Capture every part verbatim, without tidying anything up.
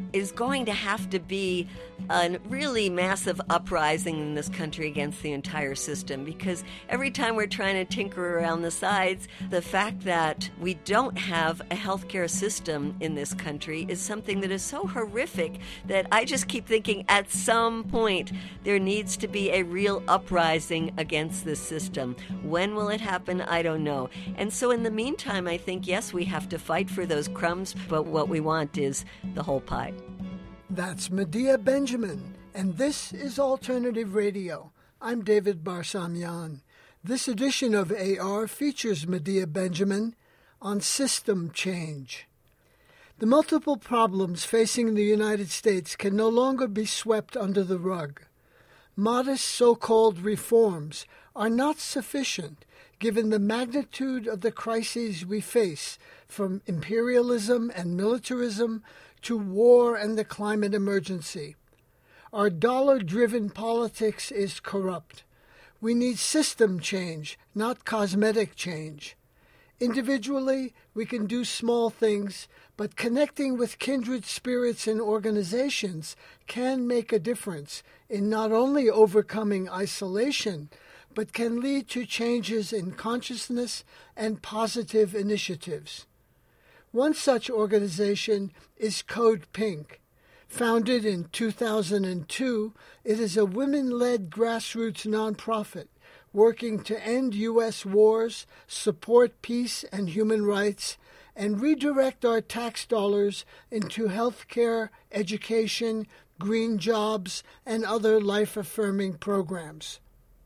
is going to have to be a really massive uprising in this country against the entire system, because every time we're trying to tinker around the sides, the fact that we don't have a healthcare system in this country is something that is so horrific that I just keep thinking at some point there needs to be a real uprising against this system. When will it happen? I don't know. And so in the meantime, I think, yes, we have to fight for those crumbs, but what we want is the whole pie. That's Medea Benjamin, and this is Alternative Radio. I'm David Barsamian. This edition of A R features Medea Benjamin on system change. The multiple problems facing the United States can no longer be swept under the rug. Modest so-called reforms are not sufficient given the magnitude of the crises we face, from imperialism and militarism to war and the climate emergency. Our dollar-driven politics is corrupt. We need system change, not cosmetic change. Individually, we can do small things, but connecting with kindred spirits and organizations can make a difference in not only overcoming isolation, but can lead to changes in consciousness and positive initiatives. One such organization is Code Pink. Founded in two thousand two, it is a women-led grassroots nonprofit working to end U S wars, support peace and human rights, and redirect our tax dollars into health care, education, green jobs, and other life-affirming programs.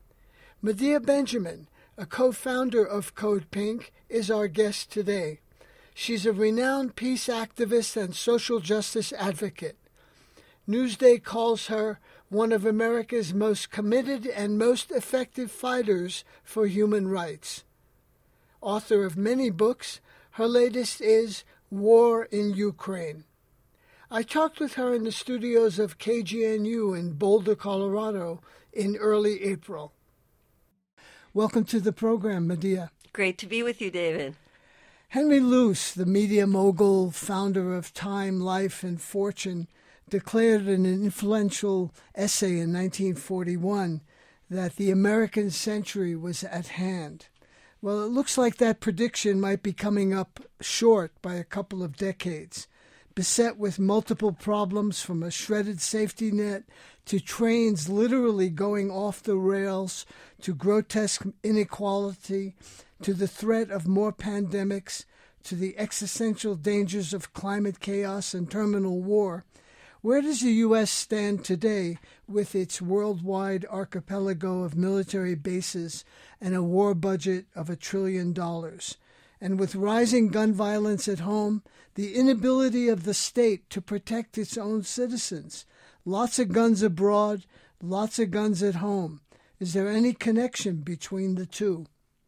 Medea Benjamin, a co-founder of Code Pink, is our guest today. She's a renowned peace activist and social justice advocate. Newsday calls her one of America's most committed and most effective fighters for human rights. Author of many books, her latest is War in Ukraine. I talked with her in the studios of K G N U in Boulder, Colorado, in early April. Welcome to the program, Medea. Great to be with you, David. Henry Luce, the media mogul, founder of Time, Life, and Fortune, declared in an influential essay in nineteen forty-one that the American century was at hand. Well, it looks like that prediction might be coming up short by a couple of decades. Beset with multiple problems, from a shredded safety net to trains literally going off the rails, to grotesque inequality, to the threat of more pandemics, to the existential dangers of climate chaos and terminal war. Where does the U S stand today with its worldwide archipelago of military bases and a war budget of a trillion dollars? And with rising gun violence at home, the inability of the state to protect its own citizens, lots of guns abroad, lots of guns at home. Is there any connection between the two?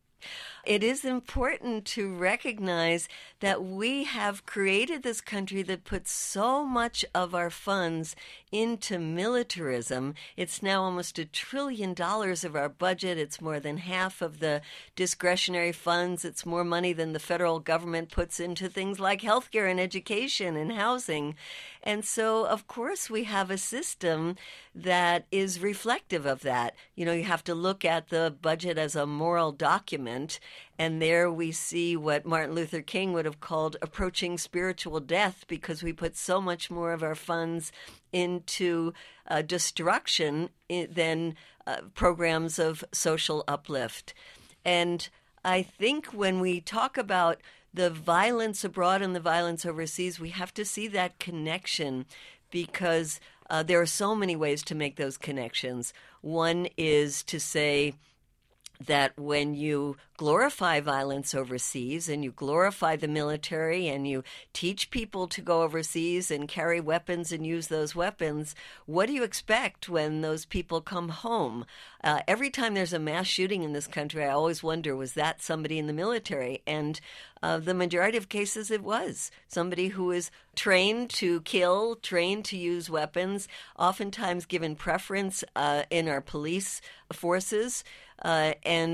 It is important to recognize that we have created this country that puts so much of our funds into militarism. It's now almost a trillion dollars of our budget. It's more than half of the discretionary funds. It's more money than the federal government puts into things like healthcare and education and housing. And so, of course, we have a system that is reflective of that. You know, you have to look at the budget as a moral document, and there we see what Martin Luther King would have called approaching spiritual death, because we put so much more of our funds into uh, destruction than uh, programs of social uplift. And I think when we talk about the violence abroad and the violence overseas, we have to see that connection, because uh, there are so many ways to make those connections. One is to say that when you glorify violence overseas and you glorify the military and you teach people to go overseas and carry weapons and use those weapons, what do you expect when those people come home? Uh, every time there's a mass shooting in this country, I always wonder, was that somebody in the military? And uh, the majority of cases it was somebody who is trained to kill, trained to use weapons, oftentimes given preference uh, in our police forces. Uh, and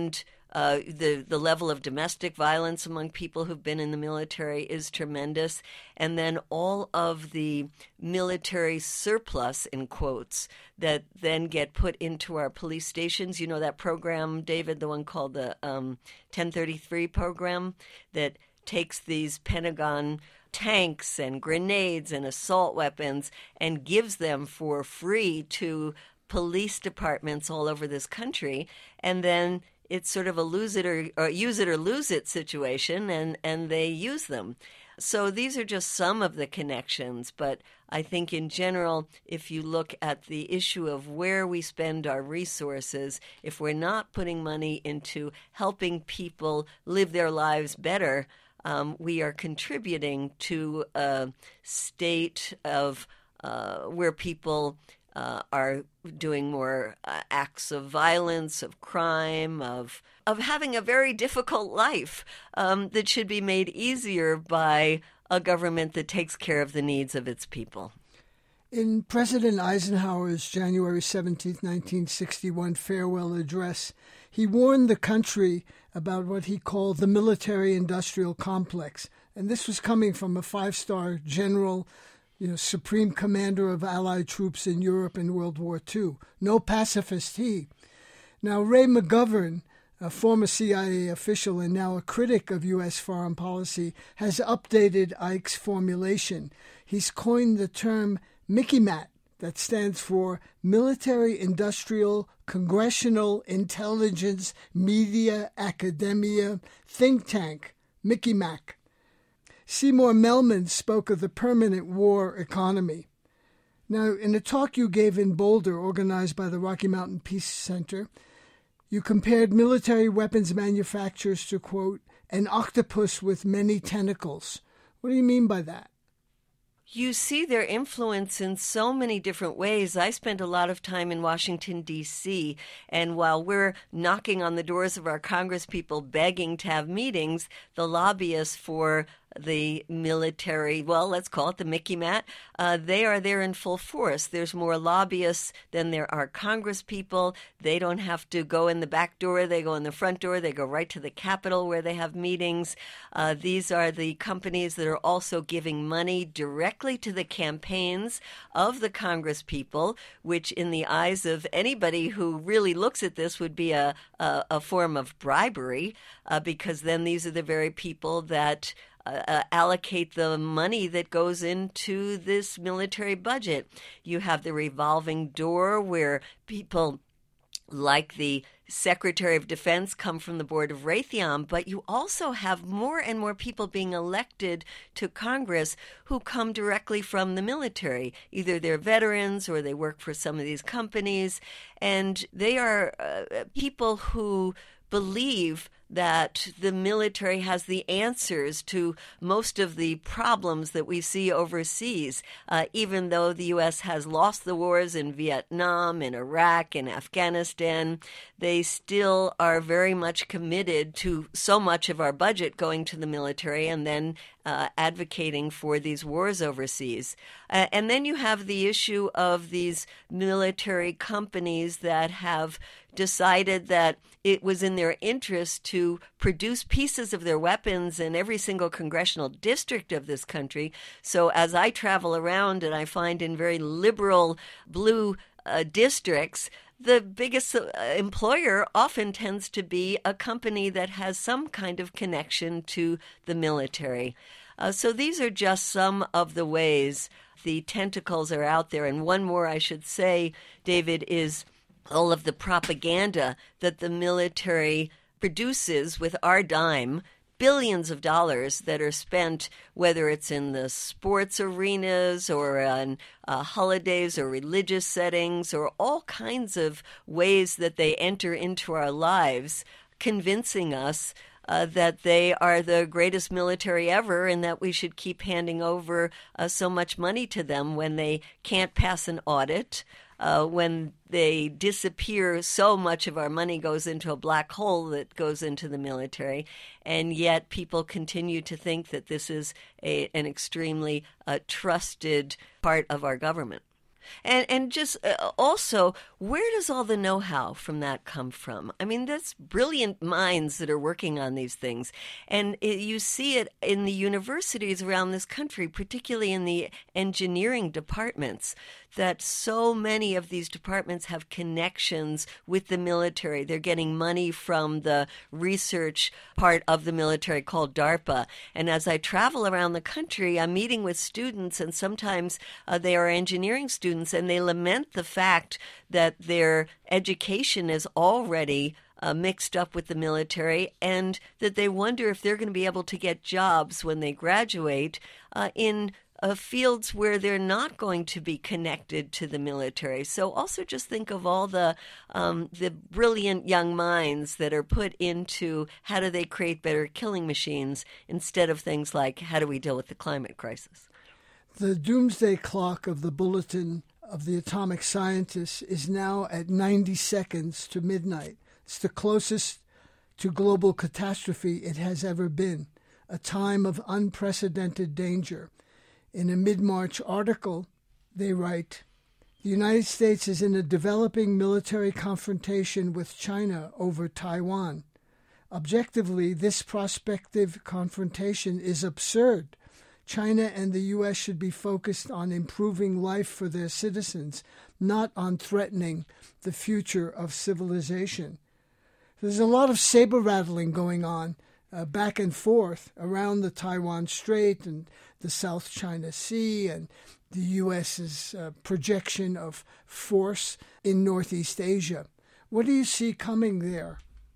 Uh, the, the level of domestic violence among people who've been in the military is tremendous. And then all of the military surplus, in quotes, that then get put into our police stations. You know that program, David, the one called the um, ten thirty-three program that takes these Pentagon tanks and grenades and assault weapons and gives them for free to police departments all over this country. And then it's sort of a lose it or, or use it or lose it situation, and, and they use them. So these are just some of the connections, but I think in general, if you look at the issue of where we spend our resources, if we're not putting money into helping people live their lives better, um, we are contributing to a state of uh, where people Uh, are doing more uh, acts of violence, of crime, of of having a very difficult life um, that should be made easier by a government that takes care of the needs of its people. In President Eisenhower's January seventeenth, nineteen sixty-one farewell address, he warned the country about what he called the military-industrial complex. And this was coming from a five-star general, you know, supreme commander of Allied troops in Europe in World War Two. No pacifist he. Now, Ray McGovern, a former C I A official and now a critic of U S foreign policy, has updated Ike's formulation. He's coined the term MICIMAT, that stands for Military Industrial Congressional Intelligence Media Academia Think Tank, MICIMAC. Seymour Melman spoke of the permanent war economy. Now, in a talk you gave in Boulder, organized by the Rocky Mountain Peace Center, you compared military weapons manufacturers to, quote, an octopus with many tentacles. What do you mean by that? You see their influence in so many different ways. I spent a lot of time in Washington, D C, and while we're knocking on the doors of our congresspeople begging to have meetings, the lobbyists for the military, well, let's call it the MICIMAT, uh, they are there in full force. There's more lobbyists than there are congresspeople. They don't have to go in the back door. They go in the front door. They go right to the Capitol where they have meetings. Uh, these are the companies that are also giving money directly to the campaigns of the congresspeople, which in the eyes of anybody who really looks at this would be a, a, a form of bribery, uh, because then these are the very people that Uh, allocate the money that goes into this military budget. You have the revolving door where people like the Secretary of Defense come from the Board of Raytheon, but you also have more and more people being elected to Congress who come directly from the military. Either they're veterans or they work for some of these companies, and they are uh, people who believe that the military has the answers to most of the problems that we see overseas. Uh, even though the U S has lost the wars in Vietnam, in Iraq, in Afghanistan, they still are very much committed to so much of our budget going to the military and then uh, advocating for these wars overseas. Uh, and then you have the issue of these military companies that have decided that it was in their interest to produce pieces of their weapons in every single congressional district of this country. So as I travel around and I find in very liberal blue uh, districts, the biggest uh, employer often tends to be a company that has some kind of connection to the military. Uh, so these are just some of the ways the tentacles are out there. And one more I should say, David, is all of the propaganda that the military produces with our dime, billions of dollars that are spent, whether it's in the sports arenas or on uh, holidays or religious settings or all kinds of ways that they enter into our lives, convincing us Uh, that they are the greatest military ever and that we should keep handing over uh, so much money to them when they can't pass an audit, uh, when they disappear. So much of our money goes into a black hole that goes into the military, and yet people continue to think that this is a, an extremely uh, trusted part of our government. And and just uh, also, where does all the know-how from that come from? I mean, that's brilliant minds that are working on these things. And it, you see it in the universities around this country, particularly in the engineering departments, that so many of these departments have connections with the military. They're getting money from the research part of the military called DARPA. And as I travel around the country, I'm meeting with students, and sometimes uh, they are engineering students, and they lament the fact that their education is already uh, mixed up with the military, and that they wonder if they're going to be able to get jobs when they graduate uh, in Uh, fields where they're not going to be connected to the military. So also just think of all the um, the brilliant young minds that are put into how do they create better killing machines instead of things like how do we deal with the climate crisis. The doomsday clock of the Bulletin of the Atomic Scientists is now at ninety seconds to midnight. It's the closest to global catastrophe it has ever been, a time of unprecedented danger. In a mid-March article, they write, the United States is in a developing military confrontation with China over Taiwan. Objectively, this prospective confrontation is absurd. China and the U S should be focused on improving life for their citizens, not on threatening the future of civilization. There's a lot of saber-rattling going on uh, back and forth around the Taiwan Strait and the South China Sea and the U S's uh, projection of force in Northeast Asia. What do you see coming there?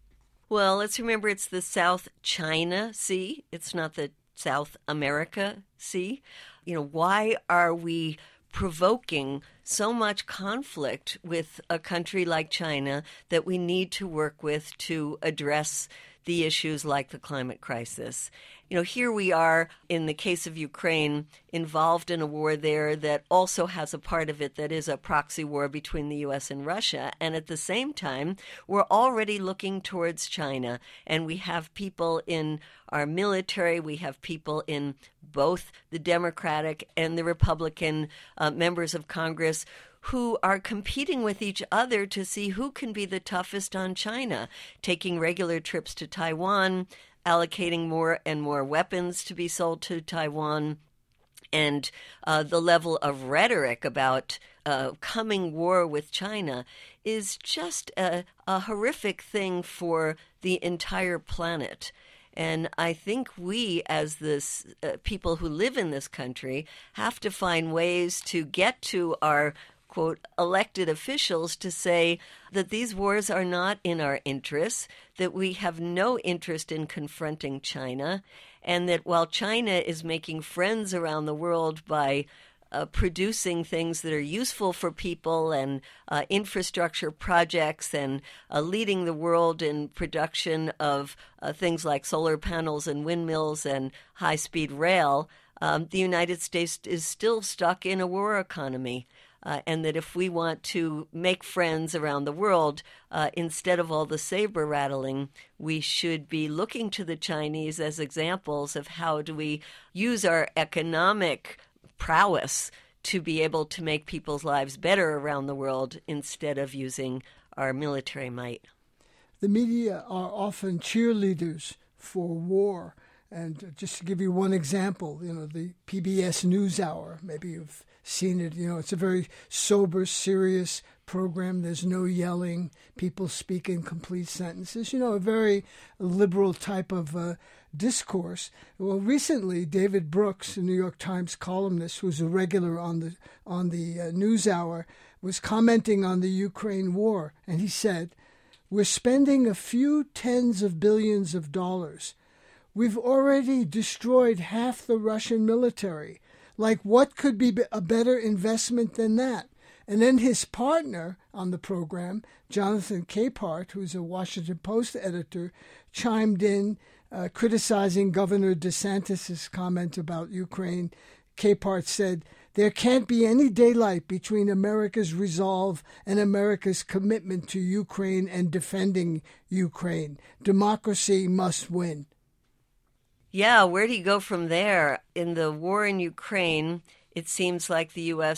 Well, let's remember it's the South China Sea. It's not the South America Sea. You know, why are we provoking so much conflict with a country like China that we need to work with to address the issues like the climate crisis? You know, here we are, in the case of Ukraine, involved in a war there that also has a part of it that is a proxy war between the U S and Russia. And at the same time, we're already looking towards China. And we have people in our military, we have people in both the Democratic and the Republican uh, members of Congress who are competing with each other to see who can be the toughest on China, taking regular trips to Taiwan, allocating more and more weapons to be sold to Taiwan, and uh, the level of rhetoric about uh, coming war with China is just a, a horrific thing for the entire planet. And I think we, as this uh, people who live in this country, have to find ways to get to our quote, elected officials to say that these wars are not in our interests, that we have no interest in confronting China, and that while China is making friends around the world by uh, producing things that are useful for people and uh, infrastructure projects and uh, leading the world in production of uh, things like solar panels and windmills and high-speed rail, um, the United States is still stuck in a war economy. Uh, and that if we want to make friends around the world, uh, instead of all the saber rattling, we should be looking to the Chinese as examples of how do we use our economic prowess to be able to make people's lives better around the world instead of using our military might. The media are often cheerleaders for war. And just to give you one example, you know, the P B S NewsHour, maybe you've seen it, you know, it's a very sober, serious program. There's no yelling. People speak in complete sentences, you know, a very liberal type of uh, discourse. Well, recently, David Brooks, a New York Times columnist who's a regular on the, on the uh, NewsHour, was commenting on the Ukraine war. And he said, we're spending a few tens of billions of dollars. We've already destroyed half the Russian military. Like, what could be a better investment than that? And then his partner on the program, Jonathan Capehart, who's a Washington Post editor, chimed in, uh, criticizing Governor DeSantis' comment about Ukraine. Capehart said, there can't be any daylight between America's resolve and America's commitment to Ukraine and defending Ukraine. Democracy must win. Yeah, where do you go from there? In the war in Ukraine, it seems like the U S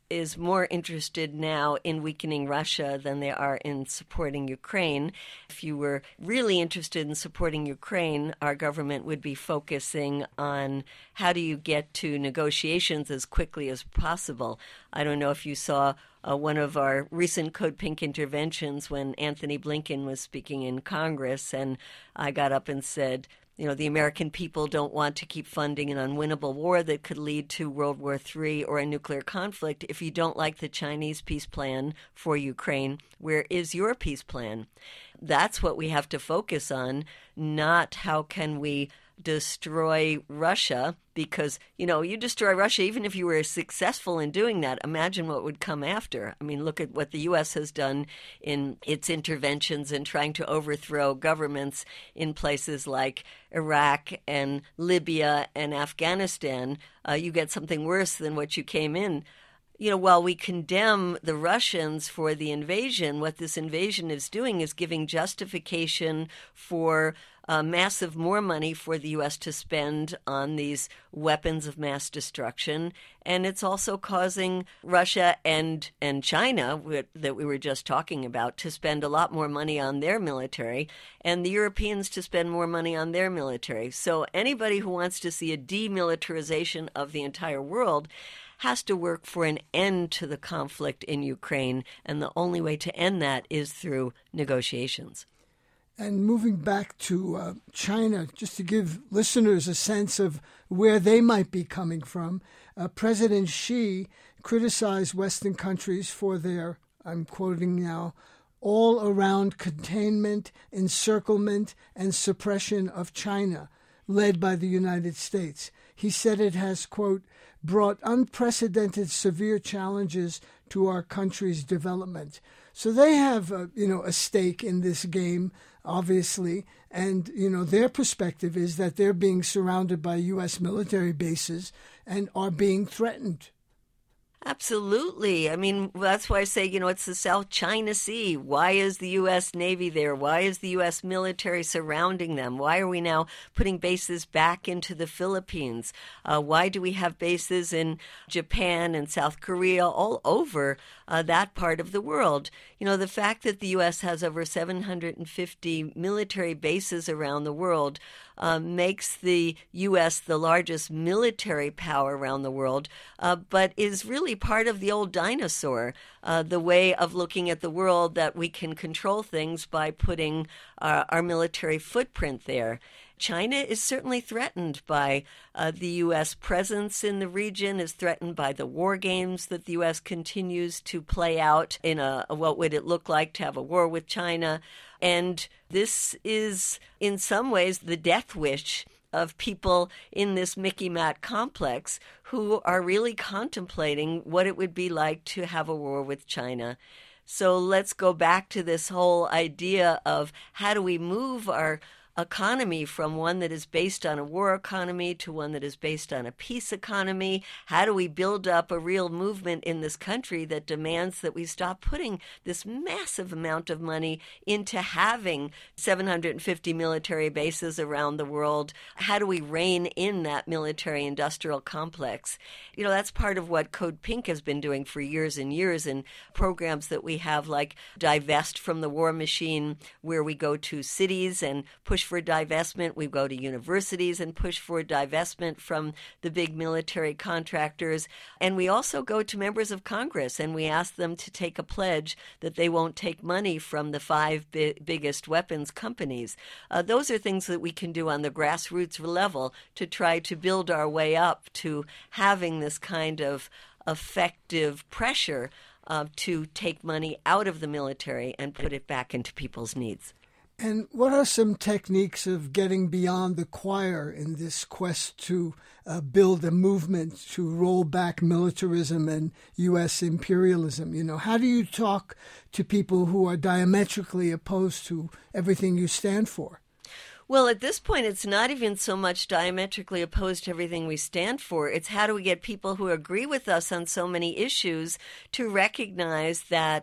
is more interested now in weakening Russia than they are in supporting Ukraine. If you were really interested in supporting Ukraine, our government would be focusing on how do you get to negotiations as quickly as possible. I don't know if you saw uh, one of our recent Code Pink interventions when Anthony Blinken was speaking in Congress, and I got up and said, you know, the American people don't want to keep funding an unwinnable war that could lead to World War Three or a nuclear conflict. If you don't like the Chinese peace plan for Ukraine, where is your peace plan? That's what we have to focus on, not how can we destroy Russia, because, you know, you destroy Russia, even if you were successful in doing that, imagine what would come after. I mean, look at what the U S has done in its interventions in trying to overthrow governments in places like Iraq and Libya and Afghanistan. Uh, you get something worse than what you came in. You know, while we condemn the Russians for the invasion, what this invasion is doing is giving justification for uh, massive more money for the U S to spend on these weapons of mass destruction. And it's also causing Russia and, and China, that we were just talking about, to spend a lot more money on their military, and the Europeans to spend more money on their military. So anybody who wants to see a demilitarization of the entire world has to work for an end to the conflict in Ukraine, and the only way to end that is through negotiations. And moving back to uh, China, just to give listeners a sense of where they might be coming from, uh, President Xi criticized Western countries for their, I'm quoting now, all-around containment, encirclement, and suppression of China, led by the United States. He said it has, quote, brought unprecedented severe challenges to our country's development. So they have, a, you know, a stake in this game, obviously, and, you know, their perspective is that they're being surrounded by U S military bases and are being threatened. Absolutely. I mean, that's why I say, you know, it's the South China Sea. Why is the U S Navy there? Why is the U S military surrounding them? Why are we now putting bases back into the Philippines? Uh, why do we have bases in Japan and South Korea, all over uh, that part of the world? You know, the fact that the U S has over seven hundred fifty military bases around the world Uh, makes the U S the largest military power around the world, uh, but is really part of the old dinosaur, uh, the way of looking at the world that we can control things by putting uh, our military footprint there. China is certainly threatened by uh, the U S presence in the region, is threatened by the war games that the U S continues to play out in a, a what would it look like to have a war with China. And this is, in some ways, the death wish of people in this Mickey Matt complex who are really contemplating what it would be like to have a war with China. So let's go back to this whole idea of how do we move our economy from one that is based on a war economy to one that is based on a peace economy? How do we build up a real movement in this country that demands that we stop putting this massive amount of money into having seven hundred fifty military bases around the world? How do we rein in that military-industrial complex? You know, that's part of what Code Pink has been doing for years and years in programs that we have, like Divest from the War Machine, where we go to cities and push for divestment. We go to universities and push for divestment from the big military contractors. And we also go to members of Congress and we ask them to take a pledge that they won't take money from the five bi- biggest weapons companies. Uh, those are things that we can do on the grassroots level to try to build our way up to having this kind of effective pressure uh, to take money out of the military and put it back into people's needs. And what are some techniques of getting beyond the choir in this quest to uh, build a movement to roll back militarism and U S imperialism? You know, how do you talk to people who are diametrically opposed to everything you stand for? Well, at this point, it's not even so much diametrically opposed to everything we stand for. It's how do we get people who agree with us on so many issues to recognize that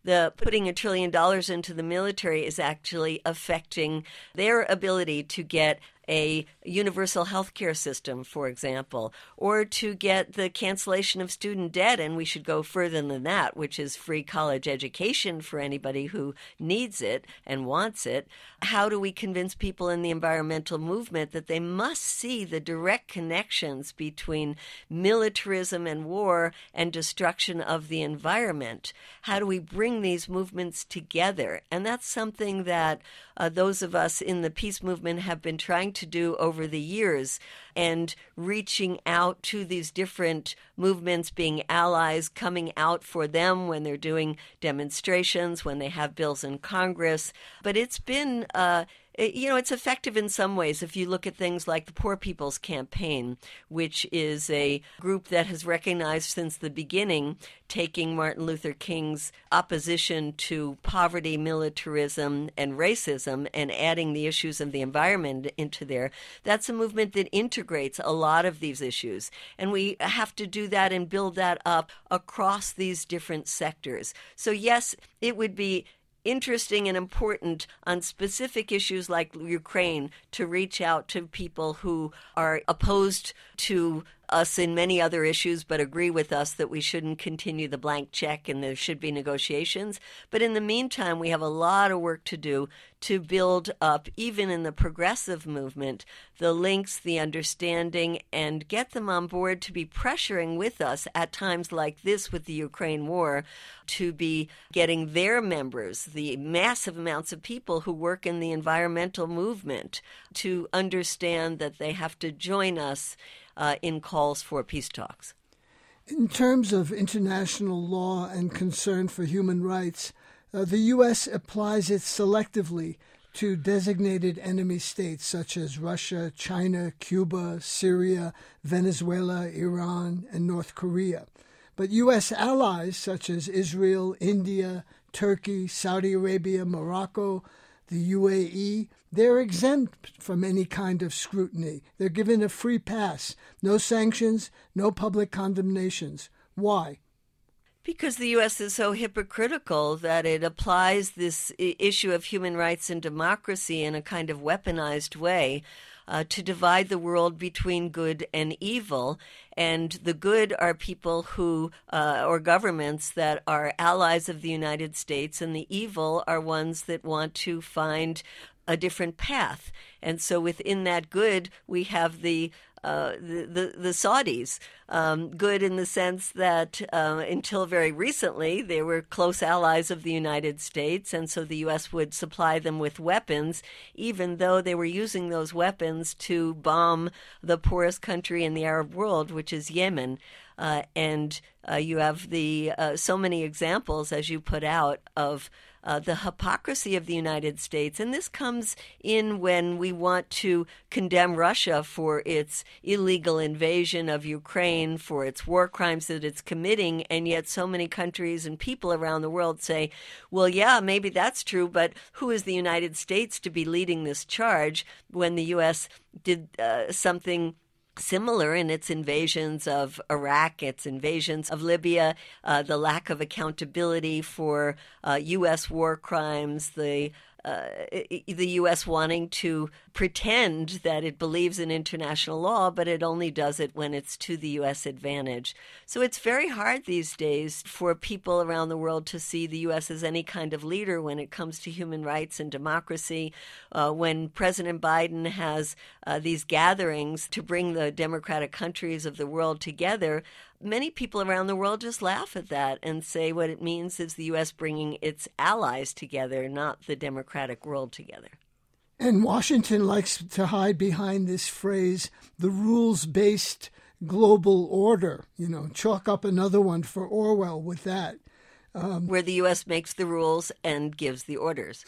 the putting a trillion dollars into the military is actually affecting their ability to get a universal health care system, for example, or to get the cancellation of student debt, and we should go further than that, which is free college education for anybody who needs it and wants it. How do we convince people in the environmental movement that they must see the direct connections between militarism and war and destruction of the environment? How do we bring these movements together? And that's something that uh, those of us in the peace movement have been trying to do over the years, and reaching out to these different movements, being allies, coming out for them when they're doing demonstrations, when they have bills in Congress. But it's been uh, you know, it's effective in some ways. If you look at things like the Poor People's Campaign, which is a group that has recognized since the beginning, taking Martin Luther King's opposition to poverty, militarism, and racism, and adding the issues of the environment into there. That's a movement that integrates a lot of these issues. And we have to do that and build that up across these different sectors. So yes, it would be interesting and important on specific issues like Ukraine to reach out to people who are opposed to us in many other issues but agree with us that we shouldn't continue the blank check and there should be negotiations. But in the meantime, we have a lot of work to do to build up, even in the progressive movement, the links, the understanding, and get them on board to be pressuring with us at times like this with the Ukraine war, to be getting their members, the massive amounts of people who work in the environmental movement, to understand that they have to join us uh, in calls for peace talks. In terms of international law and concern for human rights, uh, the U S applies it selectively to designated enemy states such as Russia, China, Cuba, Syria, Venezuela, Iran, and North Korea. But U S allies such as Israel, India, Turkey, Saudi Arabia, Morocco, the U A E, they're exempt from any kind of scrutiny. They're given a free pass, no sanctions, no public condemnations. Why? Because the U S is so hypocritical that it applies this issue of human rights and democracy in a kind of weaponized way uh, to divide the world between good and evil. And the good are people who, uh, or governments that are allies of the United States, and the evil are ones that want to find a different path. And so within that good, we have the Uh, the, the, the Saudis, um, good in the sense that uh, until very recently, they were close allies of the United States, and so the U S would supply them with weapons, even though they were using those weapons to bomb the poorest country in the Arab world, which is Yemen. Uh, and uh, you have the uh, so many examples, as you put out, of Uh, the hypocrisy of the United States. And this comes in when we want to condemn Russia for its illegal invasion of Ukraine, for its war crimes that it's committing, and yet so many countries and people around the world say, well, yeah, maybe that's true, but who is the United States to be leading this charge when the U S did uh, something similar in its invasions of Iraq, its invasions of Libya, uh, the lack of accountability for uh, U S war crimes, the Uh, the U S wanting to pretend that it believes in international law, but it only does it when it's to the U S advantage. So it's very hard these days for people around the world to see the U S as any kind of leader when it comes to human rights and democracy. Uh, when President Biden has uh, these gatherings to bring the democratic countries of the world together, many people around the world just laugh at that and say what it means is the U S bringing its allies together, not the democratic world together. And Washington likes to hide behind this phrase, the rules-based global order. You know, chalk up another one for Orwell with that. Um, Where the U S makes the rules and gives the orders.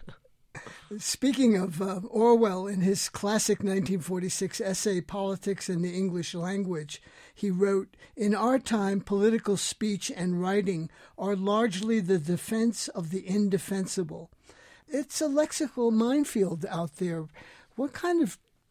Speaking of uh, Orwell, in his classic nineteen forty-six essay, Politics in the English Language, he wrote, "In our time, political speech and writing are largely the defense of the indefensible." It's a lexical minefield out there. What kind of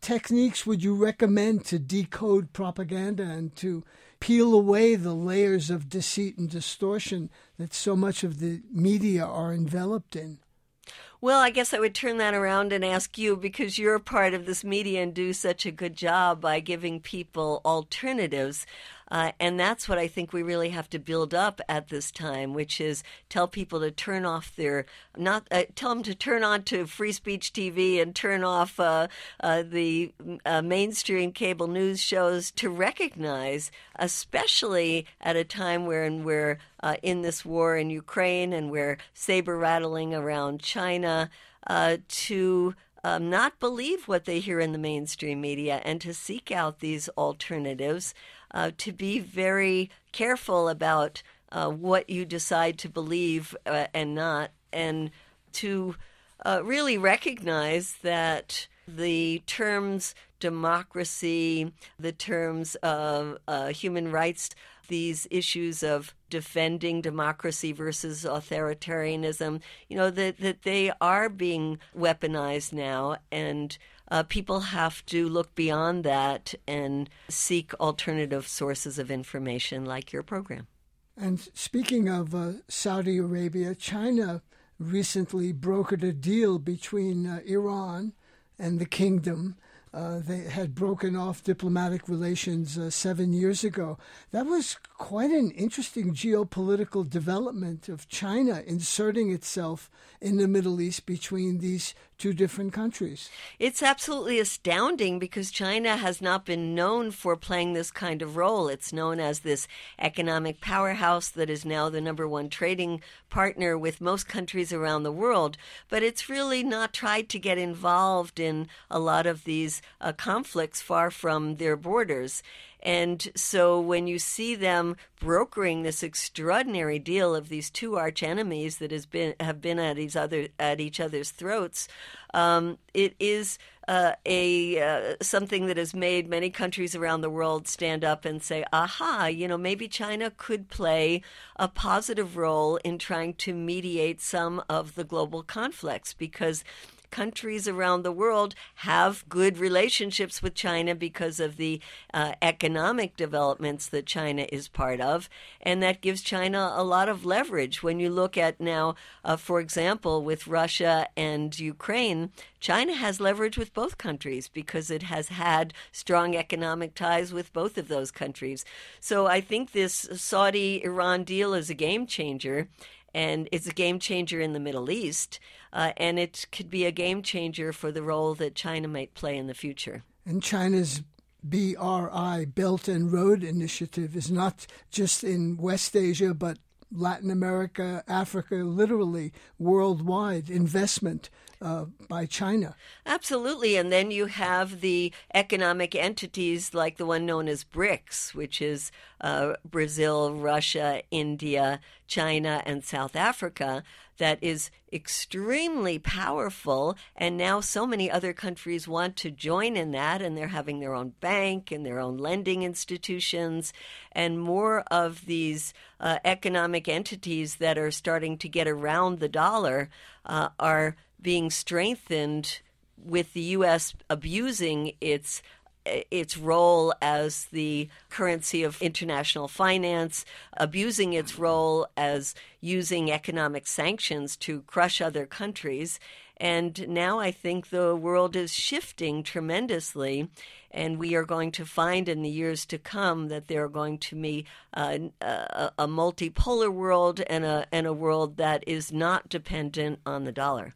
techniques would you recommend to decode propaganda and to peel away the layers of deceit and distortion that so much of the media are enveloped in? Well, I guess I would turn that around and ask you, because you're part of this media and do such a good job by giving people alternatives. Uh, and that's what I think we really have to build up at this time, which is tell people to turn off their, not uh, tell them to turn on to free speech T V and turn off uh, uh, the uh, mainstream cable news shows, to recognize, especially at a time when we're uh, in this war in Ukraine and we're saber rattling around China, uh, to Um, not believe what they hear in the mainstream media and to seek out these alternatives, uh, to be very careful about uh, what you decide to believe uh, and not, and to uh, really recognize that the terms democracy, the terms of uh, human rights, these issues of defending democracy versus authoritarianism, you know, that, that they are being weaponized now, and uh, people have to look beyond that and seek alternative sources of information like your program. And speaking of uh, Saudi Arabia, China recently brokered a deal between uh, Iran and the kingdom. Uh, they had broken off diplomatic relations uh, seven years ago. That was quite an interesting geopolitical development of China inserting itself in the Middle East between these two different countries. It's absolutely astounding because China has not been known for playing this kind of role. It's known as this economic powerhouse that is now the number one trading partner with most countries around the world, but it's really not tried to get involved in a lot of these uh, conflicts far from their borders. And so when you see them brokering this extraordinary deal of these two arch enemies that has been have been at each other at each other's throats, um, it is uh, a uh, something that has made many countries around the world stand up and say, "Aha! You know, maybe China could play a positive role in trying to mediate some of the global conflicts," because countries around the world have good relationships with China because of the uh, economic developments that China is part of, and that gives China a lot of leverage. When you look at now, uh, for example, with Russia and Ukraine, China has leverage with both countries because it has had strong economic ties with both of those countries. So I think this Saudi-Iran deal is a game changer, and it's a game changer in the Middle East. Uh, and it could be a game changer for the role that China might play in the future. And China's B R I, Belt and Road Initiative, is not just in West Asia, but Latin America, Africa, literally worldwide investment uh, by China. Absolutely. And then you have the economic entities like the one known as BRICS, which is uh, Brazil, Russia, India, China, and South Africa, that is extremely powerful. And now so many other countries want to join in that, and they're having their own bank and their own lending institutions, and more of these uh, economic entities that are starting to get around the dollar uh, are being strengthened with the U S abusing its its role as the currency of international finance, abusing its role as using economic sanctions to crush other countries. And now I think the world is shifting tremendously, and we are going to find in the years to come that there are going to be uh, a, a multipolar world and a, and a world that is not dependent on the dollar.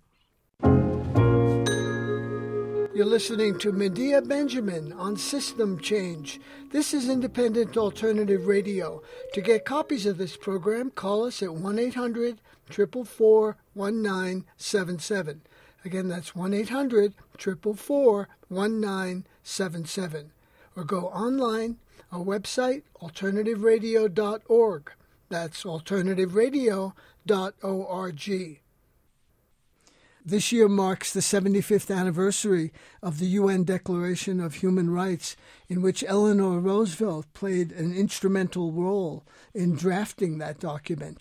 You're listening to Medea Benjamin on System Change. This is Independent Alternative Radio. To get copies of this program, call us at one eight hundred, four four four, one nine seven seven. Again, that's one eight hundred, four four four, one nine seven seven. Or go online, our website, alternative radio dot org. That's alternative radio dot org. This year marks the seventy-fifth anniversary of the U N Declaration of Human Rights, in which Eleanor Roosevelt played an instrumental role in drafting that document.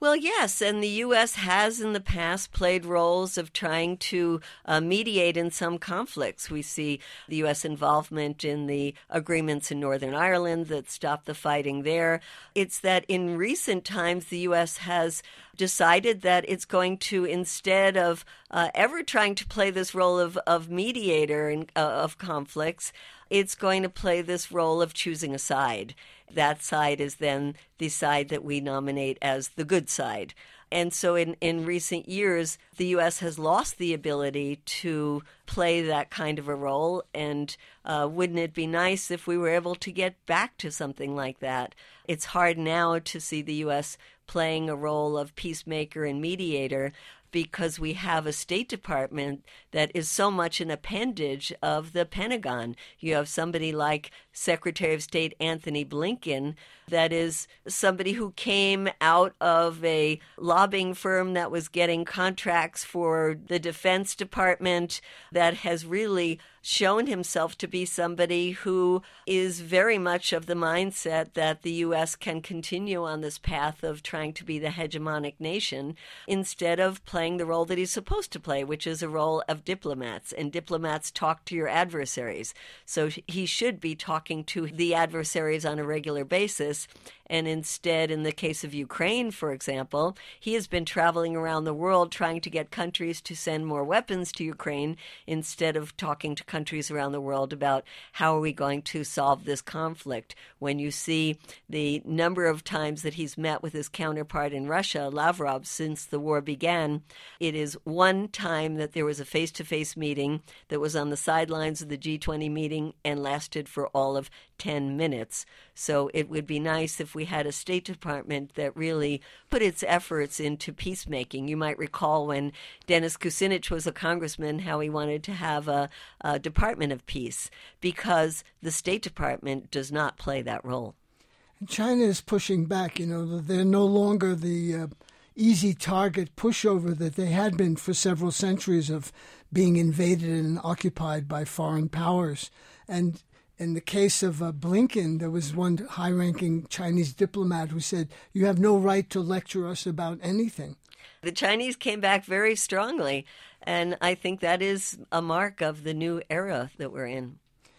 Well, yes, and the U S has in the past played roles of trying to uh, mediate in some conflicts. We see the U S involvement in the agreements in Northern Ireland that stopped the fighting there. It's that in recent times, the U S has decided that it's going to, instead of uh, ever trying to play this role of, of mediator in, uh, of conflicts, it's going to play this role of choosing a side. That side is then the side that we nominate as the good side. And so in, in recent years, the U S has lost the ability to play that kind of a role. And uh, wouldn't it be nice if we were able to get back to something like that? It's hard now to see the U S playing a role of peacemaker and mediator, because we have a State Department that is so much an appendage of the Pentagon. You have somebody like Secretary of State Anthony Blinken, that is somebody who came out of a lobbying firm that was getting contracts for the Defense Department, that has really shown himself to be somebody who is very much of the mindset that the U S can continue on this path of trying to be the hegemonic nation instead of playing the role that he's supposed to play, which is a role of diplomats. And diplomats talk to your adversaries. So he should be talking to the adversaries on a regular basis. And instead, in the case of Ukraine, for example, he has been traveling around the world trying to get countries to send more weapons to Ukraine instead of talking to countries around the world about how are we going to solve this conflict. When you see the number of times that he's met with his counterpart in Russia, Lavrov, since the war began, it is one time that there was a face-to-face meeting that was on the sidelines of the G twenty meeting and lasted for all of ten minutes. So it would be nice if we had a State Department that really put its efforts into peacemaking. You might recall when Dennis Kucinich was a congressman, how he wanted to have a, a Department of Peace, because the State Department does not play that role. And China is pushing back. You know, they're no longer the uh, easy target pushover that they had been for several centuries of being invaded and occupied by foreign powers. And in the case of uh, Blinken, there was one high-ranking Chinese diplomat who said, "You have no right to lecture us about anything." The Chinese came back very strongly, and I think that is a mark of the new era that we're in.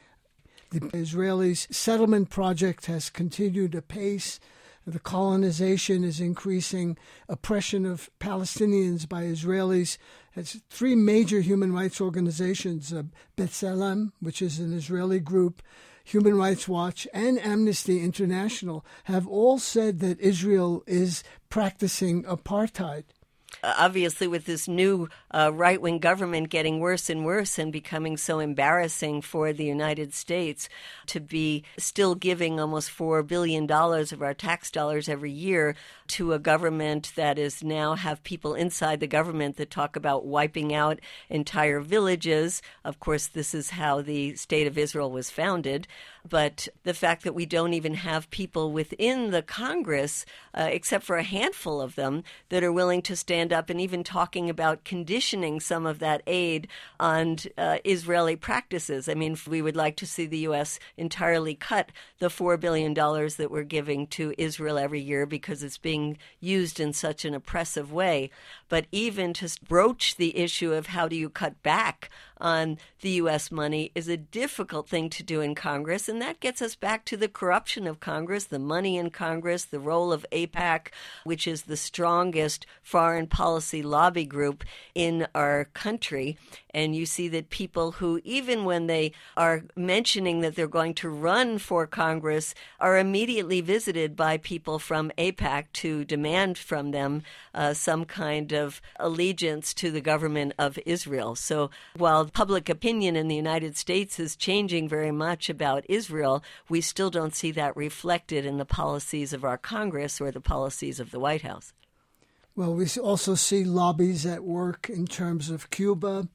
The Israelis' settlement project has continued apace. The colonization is increasing. Oppression of Palestinians by Israelis. It's three major human rights organizations, uh, B'Tselem, which is an Israeli group, Human Rights Watch, and Amnesty International, have all said that Israel is practicing apartheid. Obviously, with this new uh, right-wing government getting worse and worse and becoming so embarrassing for the United States to be still giving almost four billion dollars of our tax dollars every year to a government that is now have people inside the government that talk about wiping out entire villages. Of course, this is how the State of Israel was founded. But the fact that we don't even have people within the Congress, uh, except for a handful of them, that are willing to stand up and even talking about conditioning some of that aid on uh, Israeli practices. I mean, we would like to see the U S entirely cut the four billion dollars that we're giving to Israel every year because it's being used in such an oppressive way. But even to broach the issue of how do you cut back on the U S money is a difficult thing to do in Congress, and that gets us back to the corruption of Congress, the money in Congress, the role of AIPAC, which is the strongest foreign policy lobby group in our country. And you see that people who, even when they are mentioning that they're going to run for Congress, are immediately visited by people from AIPAC to demand from them uh, some kind of allegiance to the government of Israel. So while public opinion in the United States is changing very much about Israel, we still don't see that reflected in the policies of our Congress or the policies of the White House. Well, we also see lobbies at work in terms of Cuba.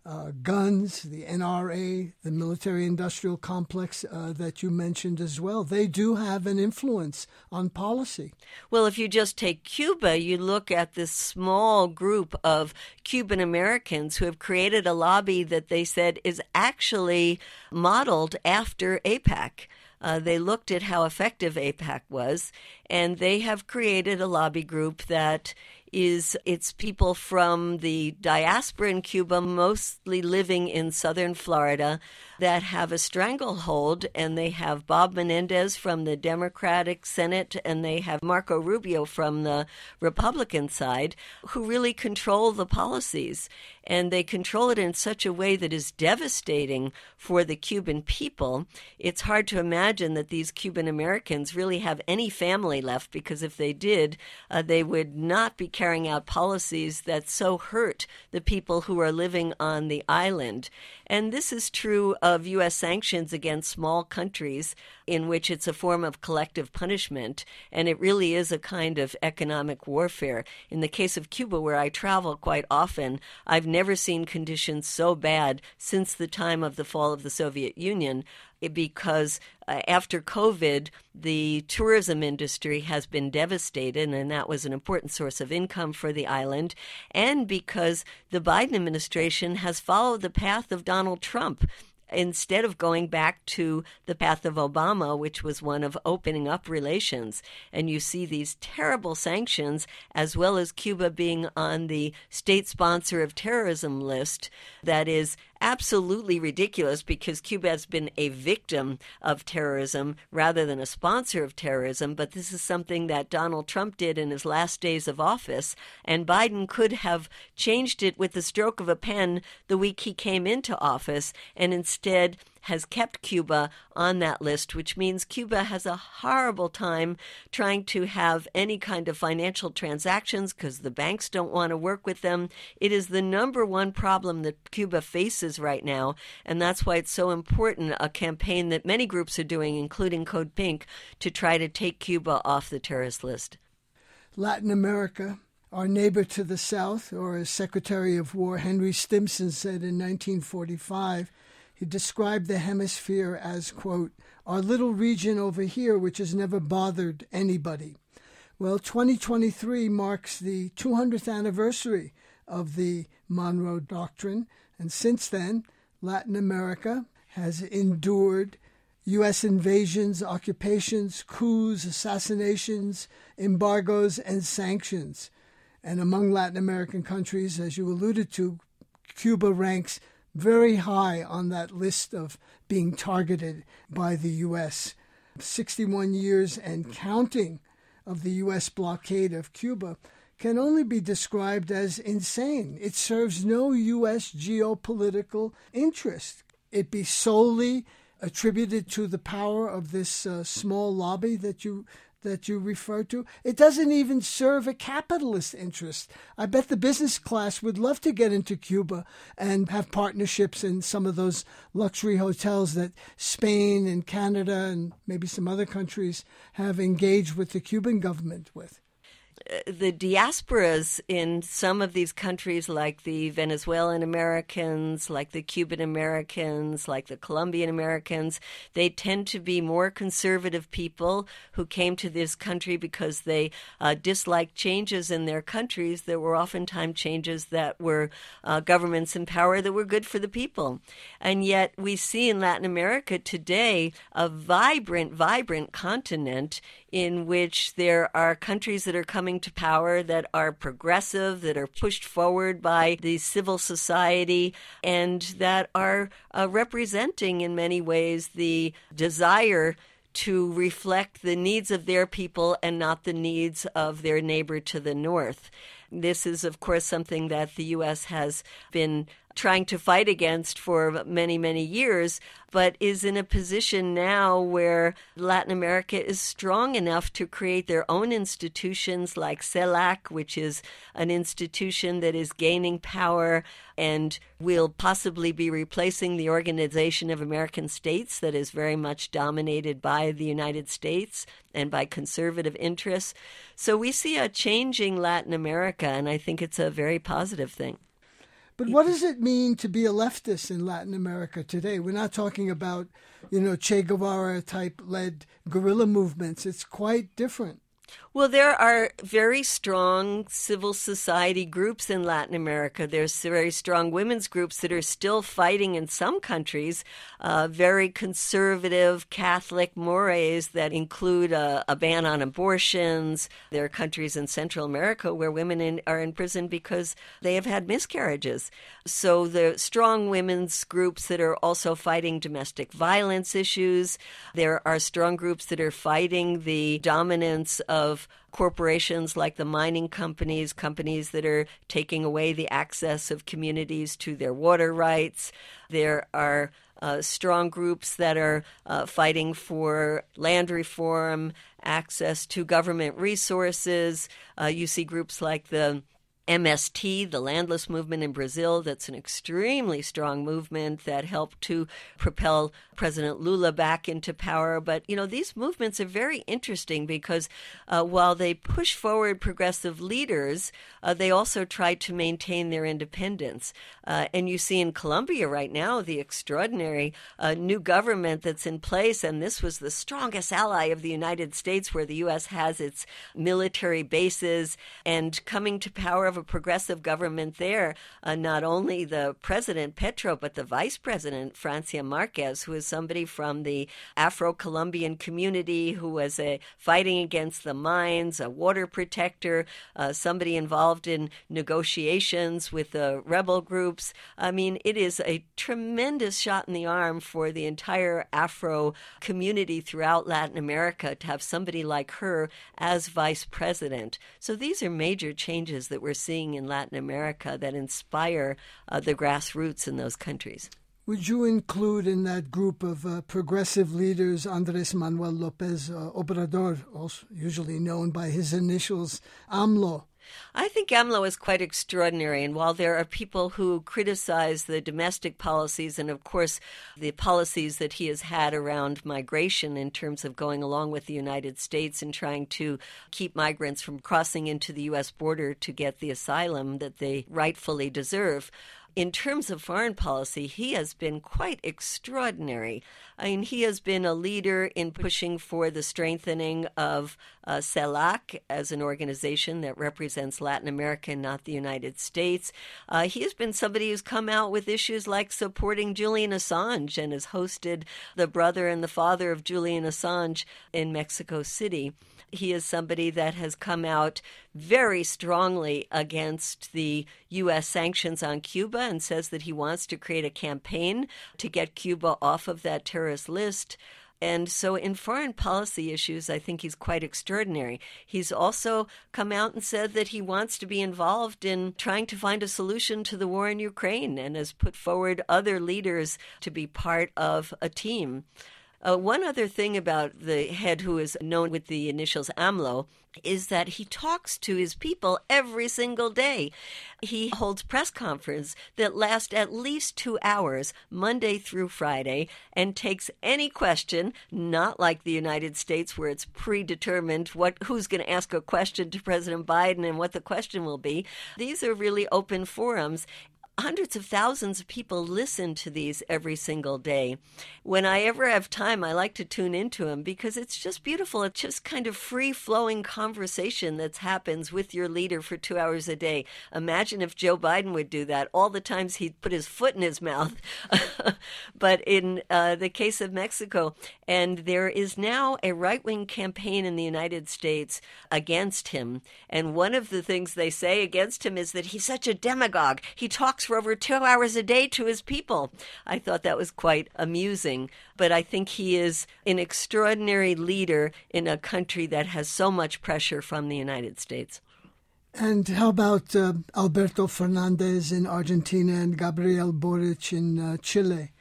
uh, guns, the N R A, the military-industrial complex uh, that you mentioned as well. They do have an influence on policy. Well, if you just take Cuba, you look at this small group of Cuban Americans who have created a lobby that they said is actually modeled after AIPAC. Uh, they looked at how effective AIPAC was, and they have created a lobby group that is, it's people from the diaspora in Cuba, mostly living in southern Florida, that have a stranglehold, and they have Bob Menendez from the Democratic Senate, and they have Marco Rubio from the Republican side, who really control the policies. And they control it in such a way that is devastating for the Cuban people. It's hard to imagine that these Cuban Americans really have any family left, because if they did, uh, they would not be carrying out policies that so hurt the people who are living on the island. And this is true of U S sanctions against small countries, in which it's a form of collective punishment, and it really is a kind of economic warfare. In the case of Cuba, where I travel quite often, I've never seen conditions so bad since the time of the fall of the Soviet Union, because uh, after COVID, the tourism industry has been devastated, and that was an important source of income for the island, and because the Biden administration has followed the path of Donald Trump, instead of going back to the path of Obama, which was one of opening up relations. And you see these terrible sanctions, as well as Cuba being on the state sponsor of terrorism list that is absolutely ridiculous, because Cuba has been a victim of terrorism rather than a sponsor of terrorism. But this is something that Donald Trump did in his last days of office, and Biden could have changed it with the stroke of a pen the week he came into office, and instead has kept Cuba on that list, which means Cuba has a horrible time trying to have any kind of financial transactions because the banks don't want to work with them. It is the number one problem that Cuba faces right now, and that's why it's so important, a campaign that many groups are doing, including Code Pink, to try to take Cuba off the terrorist list. Latin America, our neighbor to the south, or as Secretary of War Henry Stimson said in nineteen forty-five, he described the hemisphere as, quote, our little region over here which has never bothered anybody. Well, twenty twenty-three marks the two hundredth anniversary of the Monroe Doctrine, and since then, Latin America has endured U S invasions, occupations, coups, assassinations, embargoes, and sanctions. And among Latin American countries, as you alluded to, Cuba ranks very high on that list of being targeted by the U S. sixty-one years and counting of the U S blockade of Cuba can only be described as insane. It serves no U S geopolitical interest. It be solely attributed to the power of this uh, small lobby that you that you refer to. It doesn't even serve a capitalist interest. I bet the business class would love to get into Cuba and have partnerships in some of those luxury hotels that Spain and Canada and maybe some other countries have engaged with the Cuban government with. The diasporas in some of these countries, like the Venezuelan Americans, like the Cuban Americans, like the Colombian Americans, they tend to be more conservative people who came to this country because they uh, disliked changes in their countries. There were oftentimes changes that were uh, governments in power that were good for the people. And yet we see in Latin America today a vibrant, vibrant continent in which there are countries that are coming to power that are progressive, that are pushed forward by the civil society, and that are uh, representing in many ways the desire to reflect the needs of their people and not the needs of their neighbor to the north. This is, of course, something that the U S has been trying to fight against for many, many years, but is in a position now where Latin America is strong enough to create their own institutions like CELAC, which is an institution that is gaining power and will possibly be replacing the Organization of American States that is very much dominated by the United States and by conservative interests. So we see a changing Latin America, and I think it's a very positive thing. But what does it mean to be a leftist in Latin America today? We're not talking about, you know, Che Guevara-type led guerrilla movements. It's quite different. Well, there are very strong civil society groups in Latin America. There's very strong women's groups that are still fighting in some countries, uh, very conservative Catholic mores that include a, a ban on abortions. There are countries in Central America where women in, are in prison because they have had miscarriages. So the strong women's groups that are also fighting domestic violence issues. There are strong groups that are fighting the dominance of corporations like the mining companies, companies that are taking away the access of communities to their water rights. There are uh, strong groups that are uh, fighting for land reform, access to government resources. Uh, you see groups like the M S T, the landless movement in Brazil, that's an extremely strong movement that helped to propel President Lula back into power. But, you know, these movements are very interesting because uh, while they push forward progressive leaders, uh, they also try to maintain their independence. Uh, and you see in Colombia right now the extraordinary uh, new government that's in place, and this was the strongest ally of the United States, where the U S has its military bases, and coming to power of a progressive government there, uh, not only the president, Petro, but the vice president, Francia Marquez, who is somebody from the Afro-Colombian community who was a, fighting against the mines, a water protector, uh, somebody involved in negotiations with the rebel groups. I mean, it is a tremendous shot in the arm for the entire Afro community throughout Latin America to have somebody like her as vice president. So these are major changes that we're seeing in Latin America that inspire uh, the grassroots in those countries. Would you include in that group of uh, progressive leaders Andrés Manuel López uh, Obrador, also usually known by his initials, AMLO? I think AMLO is quite extraordinary, and while there are people who criticize the domestic policies and, of course, the policies that he has had around migration in terms of going along with the United States and trying to keep migrants from crossing into the U S border to get the asylum that they rightfully deserve, in terms of foreign policy, he has been quite extraordinary. I mean, he has been a leader in pushing for the strengthening of uh, CELAC as an organization that represents Latin America and not the United States. Uh, he has been somebody who's come out with issues like supporting Julian Assange and has hosted the brother and the father of Julian Assange in Mexico City. He is somebody that has come out very strongly against the U S sanctions on Cuba and says that he wants to create a campaign to get Cuba off of that terrorist list. And so in foreign policy issues, I think he's quite extraordinary. He's also come out and said that he wants to be involved in trying to find a solution to the war in Ukraine and has put forward other leaders to be part of a team. Uh, one other thing about the head who is known with the initials AMLO is that he talks to his people every single day. He holds press conferences that last at least two hours, Monday through Friday, and takes any question, not like the United States where it's predetermined what who's going to ask a question to President Biden and what the question will be. These are really open forums. Hundreds of thousands of people listen to these every single day. When I ever have time, I like to tune into them because it's just beautiful. It's just kind of free-flowing conversation that happens with your leader for two hours a day. Imagine if Joe Biden would do that. All the times he'd put his foot in his mouth. But in uh, the case of Mexico, and there is now a right-wing campaign in the United States against him. And one of the things they say against him is that he's such a demagogue. He talks for over two hours a day to his people. I thought that was quite amusing, but I think he is an extraordinary leader in a country that has so much pressure from the United States. And how about uh, Alberto Fernandez in Argentina and Gabriel Boric in uh, Chile?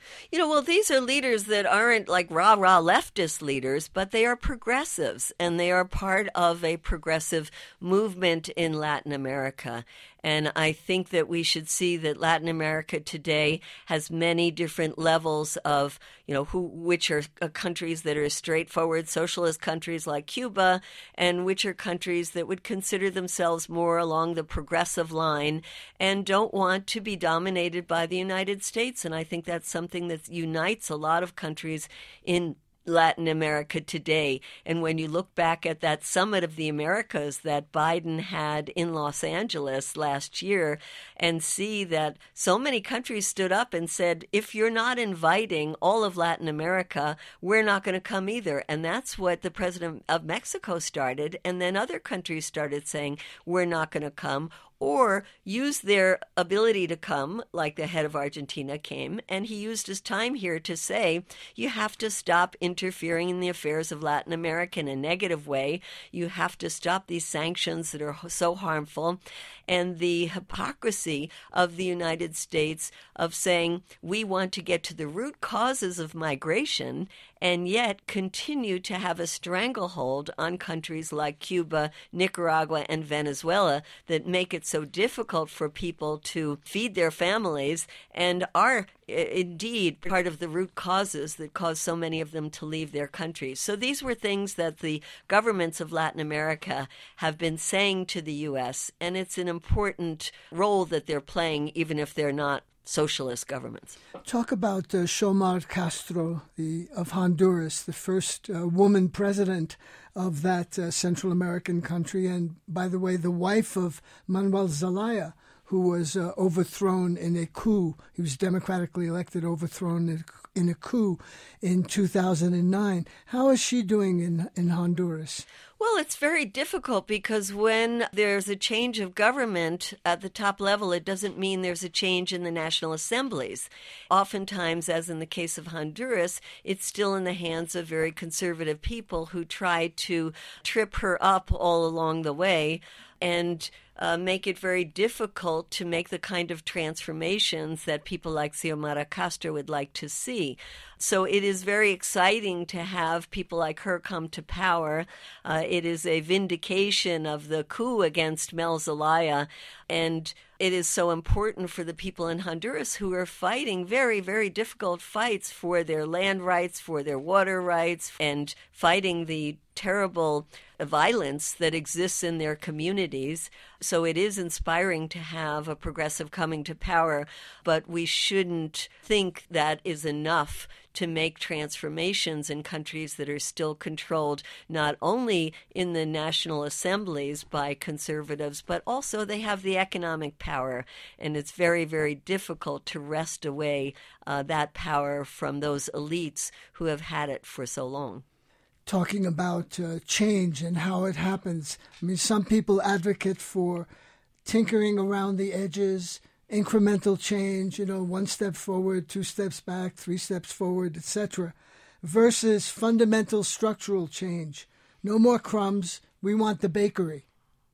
You know, well, these are leaders that aren't like rah-rah leftist leaders, but they are progressives, and they are part of a progressive movement in Latin America. And I think that we should see that Latin America today has many different levels of, you know, who, which are uh, countries that are straightforward socialist countries like Cuba, and which are countries that would consider themselves more along the progressive line and don't want to be dominated by the United States. And I think that's something that unites a lot of countries in Latin America today. And when you look back at that Summit of the Americas that Biden had in Los Angeles last year and see that so many countries stood up and said, if you're not inviting all of Latin America, we're not going to come either. And that's what the president of Mexico started. And then other countries started saying, we're not going to come, or use their ability to come, like the head of Argentina came, and he used his time here to say, you have to stop interfering in the affairs of Latin America in a negative way. You have to stop these sanctions that are so harmful. And the hypocrisy of the United States of saying, we want to get to the root causes of migration, and yet continue to have a stranglehold on countries like Cuba, Nicaragua, and Venezuela that make it so difficult for people to feed their families and are indeed part of the root causes that cause so many of them to leave their countries. So these were things that the governments of Latin America have been saying to the U S, and it's an important role that they're playing, even if they're not socialist governments. Talk about uh, Xiomara Castro the, of Honduras, the first uh, woman president of that uh, Central American country, and, by the way, the wife of Manuel Zelaya, who was uh, overthrown in a coup. He was democratically elected, overthrown in a, in a coup in two thousand nine. How is she doing in, in Honduras? Well, it's very difficult because when there's a change of government at the top level, it doesn't mean there's a change in the national assemblies. Oftentimes, as in the case of Honduras, it's still in the hands of very conservative people who try to trip her up all along the way and uh, make it very difficult to make the kind of transformations that people like Xiomara Castro would like to see. So it is very exciting to have people like her come to power. Uh, it is a vindication of the coup against Mel Zelaya, and it is so important for the people in Honduras who are fighting very, very difficult fights for their land rights, for their water rights, and fighting the terrible violence that exists in their communities. So it is inspiring to have a progressive coming to power, but we shouldn't think that is enough to make transformations in countries that are still controlled not only in the national assemblies by conservatives, but also they have the economic power, and it's very, very difficult to wrest away uh, that power from those elites who have had it for so long. Talking about uh, change and how it happens. I mean, some people advocate for tinkering around the edges, incremental change, you know, one step forward, two steps back, three steps forward, et cetera, versus fundamental structural change. No more crumbs. We want the bakery.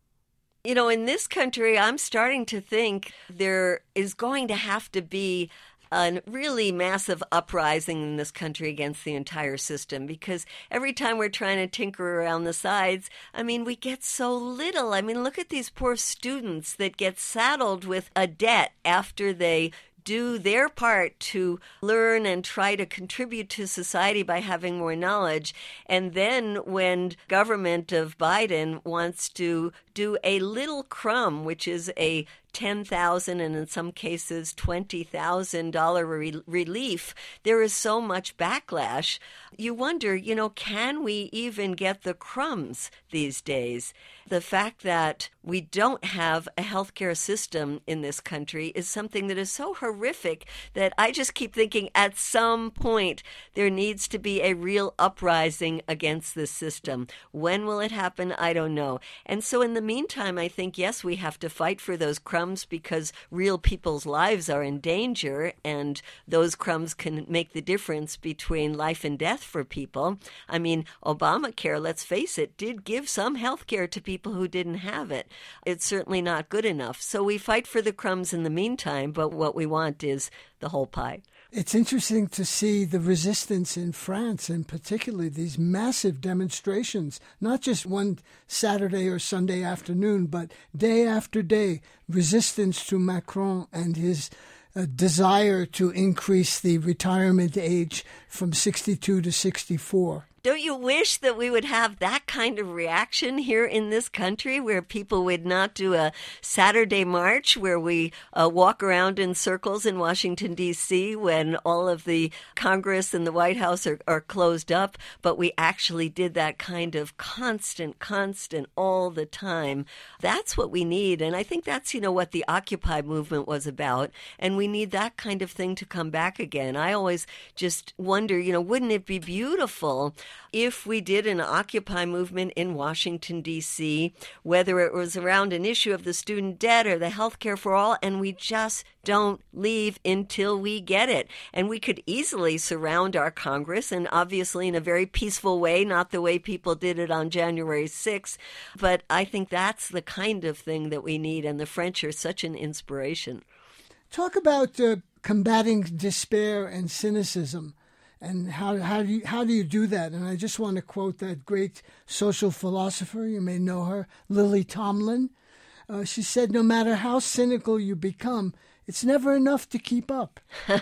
You know, in this country, I'm starting to think there is going to have to be a really massive uprising in this country against the entire system, because every time we're trying to tinker around the sides, I mean, we get so little. I mean, look at these poor students that get saddled with a debt after they do their part to learn and try to contribute to society by having more knowledge. And then when government of Biden wants to do a little crumb, which is a ten thousand dollars and in some cases twenty thousand dollars re- relief, there is so much backlash. You wonder, you know, can we even get the crumbs these days? The fact that we don't have a healthcare system in this country is something that is so horrific that I just keep thinking at some point there needs to be a real uprising against this system. When will it happen? I don't know. And so in the meantime, I think, yes, we have to fight for those crumbs because real people's lives are in danger, and those crumbs can make the difference between life and death for people. I mean, Obamacare, let's face it, did give some health care to people who didn't have it. It's certainly not good enough. So we fight for the crumbs in the meantime, but what we want is the whole pie. It's interesting to see the resistance in France, and particularly these massive demonstrations, not just one Saturday or Sunday afternoon, but day after day, resistance to Macron and his uh, desire to increase the retirement age from sixty-two to sixty-four. Don't you wish that we would have that kind of reaction here in this country, where people would not do a Saturday march where we uh, walk around in circles in Washington, D C when all of the Congress and the White House are, are closed up, but we actually did that kind of constant, constant, all the time. That's what we need. And I think that's, you know, what the Occupy movement was about. And we need that kind of thing to come back again. I always just wonder, you know, wouldn't it be beautiful if we did an Occupy movement in Washington, D C, whether it was around an issue of the student debt or the health care for all, and we just don't leave until we get it. And we could easily surround our Congress, and obviously in a very peaceful way, not the way people did it on January sixth. But I think that's the kind of thing that we need, and the French are such an inspiration. Talk about uh, combating despair and cynicism. And how how do you how do you do that? And I just want to quote that great social philosopher, you may know her, Lily Tomlin. Uh, she said, "No matter how cynical you become, it's never enough to keep up."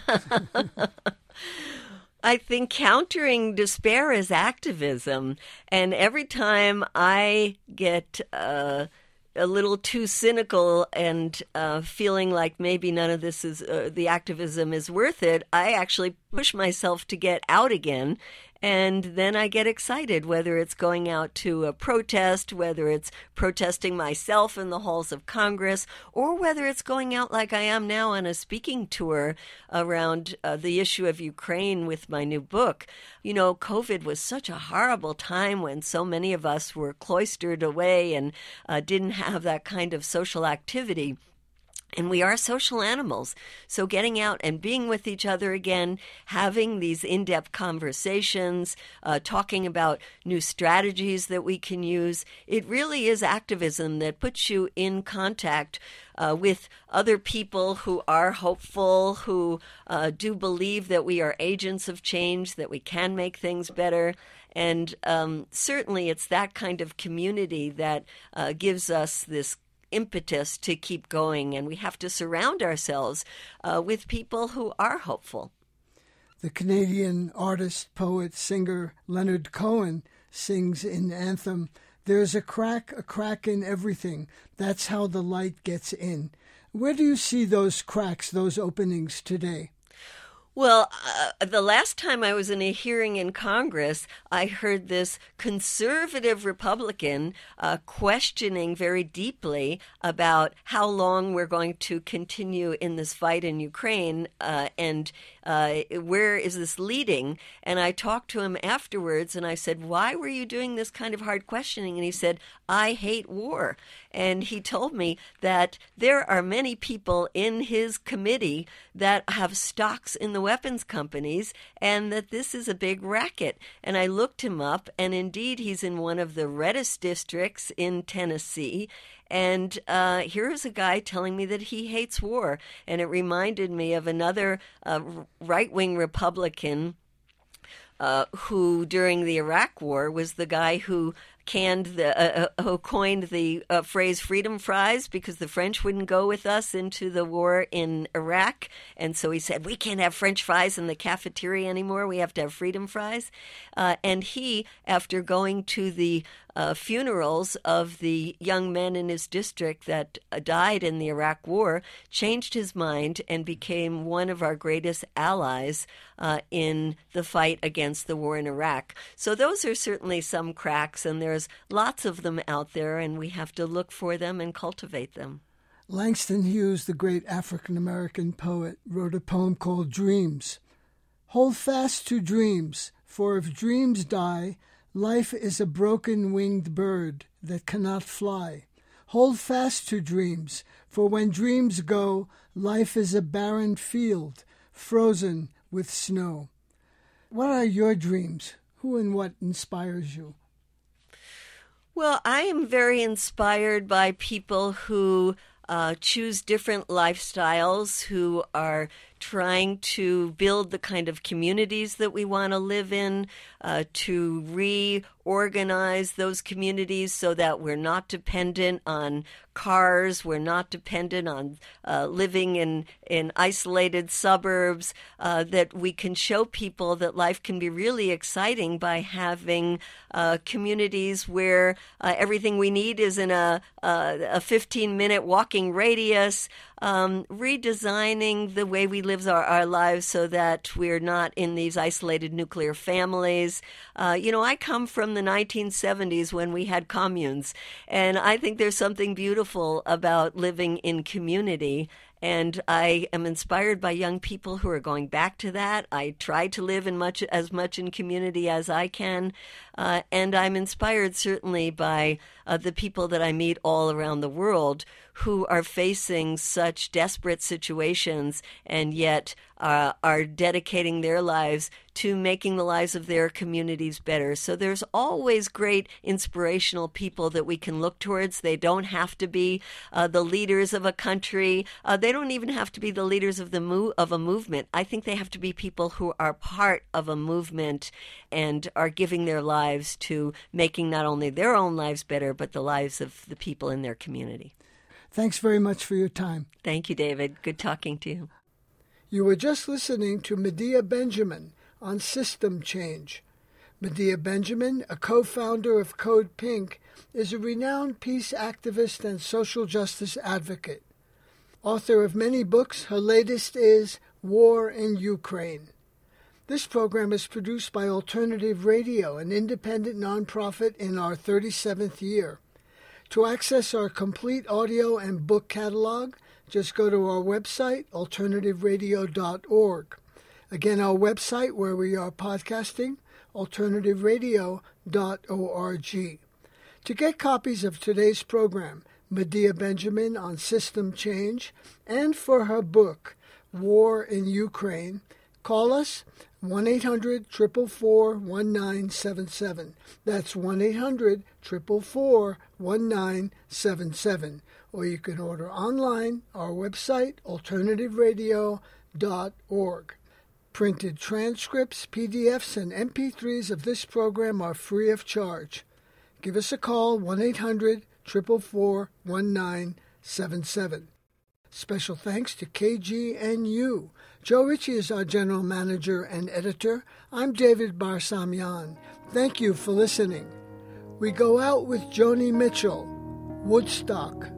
I think countering despair is activism, and every time I get uh, a little too cynical and uh, feeling like maybe none of this is, uh, the activism is worth it, I actually push myself to get out again. And then I get excited, whether it's going out to a protest, whether it's protesting myself in the halls of Congress, or whether it's going out like I am now on a speaking tour around uh, the issue of Ukraine with my new book. You know, COVID was such a horrible time when so many of us were cloistered away and uh, didn't have that kind of social activity. And we are social animals. So getting out and being with each other again, having these in-depth conversations, uh, talking about new strategies that we can use, it really is activism that puts you in contact uh, with other people who are hopeful, who uh, do believe that we are agents of change, that we can make things better. And um, certainly it's that kind of community that uh, gives us this impetus to keep going, and we have to surround ourselves uh, with people who are hopeful. The Canadian artist, poet, singer Leonard Cohen sings in Anthem, "There's a crack, a crack in everything. That's how the light gets in." Where do you see those cracks, those openings today? Well, uh, the last time I was in a hearing in Congress, I heard this conservative Republican uh, questioning very deeply about how long we're going to continue in this fight in Ukraine uh, and uh, where is this leading? And I talked to him afterwards and I said, "Why were you doing this kind of hard questioning?" And he said, "I hate war." And he told me that there are many people in his committee that have stocks in the weapons companies and that this is a big racket. And I looked him up, and indeed he's in one of the reddest districts in Tennessee. And uh, here's a guy telling me that he hates war. And it reminded me of another uh, right-wing Republican uh, who, during the Iraq War, was the guy who canned the uh, who coined the uh, phrase "freedom fries" because the French wouldn't go with us into the war in Iraq, and so he said, "We can't have French fries in the cafeteria anymore. We have to have freedom fries." Uh, and he, after going to the uh, funerals of the young men in his district that uh, died in the Iraq War, changed his mind and became one of our greatest allies uh, in the fight against the war in Iraq. So those are certainly some cracks, and there's lots of them out there, and we have to look for them and cultivate them. Langston Hughes, the great African-American poet, wrote a poem called Dreams. "Hold fast to dreams, for if dreams die, life is a broken-winged bird that cannot fly. Hold fast to dreams, for when dreams go, life is a barren field, frozen with snow." What are your dreams? Who and what inspires you? Well, I am very inspired by people who uh, choose different lifestyles, who are trying to build the kind of communities that we want to live in, uh, to reorganize those communities so that we're not dependent on cars, we're not dependent on uh, living in, in isolated suburbs, uh, that we can show people that life can be really exciting by having uh, communities where uh, everything we need is in a, a fifteen-minute walking radius, um, redesigning the way we live our, our lives so that we're not in these isolated nuclear families. Uh, you know, I come from the nineteen seventies when we had communes, and I think there's something beautiful about living in community. And I am inspired by young people who are going back to that. I try to live in much as much in community as I can. Uh, and I'm inspired certainly by uh, the people that I meet all around the world who are facing such desperate situations and yet uh, are dedicating their lives to making the lives of their communities better. So there's always great inspirational people that we can look towards. They don't have to be uh, the leaders of a country. Uh, they don't even have to be the leaders of the mo- of a movement. I think they have to be people who are part of a movement and are giving their lives to making not only their own lives better, but the lives of the people in their community. Thanks very much for your time. Thank you, David. Good talking to you. You were just listening to Medea Benjamin on system change. Medea Benjamin, a co-founder of Code Pink, is a renowned peace activist and social justice advocate. Author of many books, her latest is War in Ukraine. This program is produced by Alternative Radio, an independent nonprofit in our thirty-seventh year. To access our complete audio and book catalog, just go to our website, alternative radio dot org. Again, our website where we are podcasting, alternative radio dot org. To get copies of today's program, Medea Benjamin on System Change, and for her book, War in Ukraine, call us one eight hundred, four four four, one nine seven seven. That's one eight hundred, four four four, one nine seven seven. Or you can order online, our website, alternative radio dot org. Printed transcripts, P D Fs, and M P threes of this program are free of charge. Give us a call, one eight hundred, four four four, one nine seven seven. Special thanks to K G N U. Joe Ritchie is our general manager and editor. I'm David Barsamian. Thank you for listening. We go out with Joni Mitchell, Woodstock.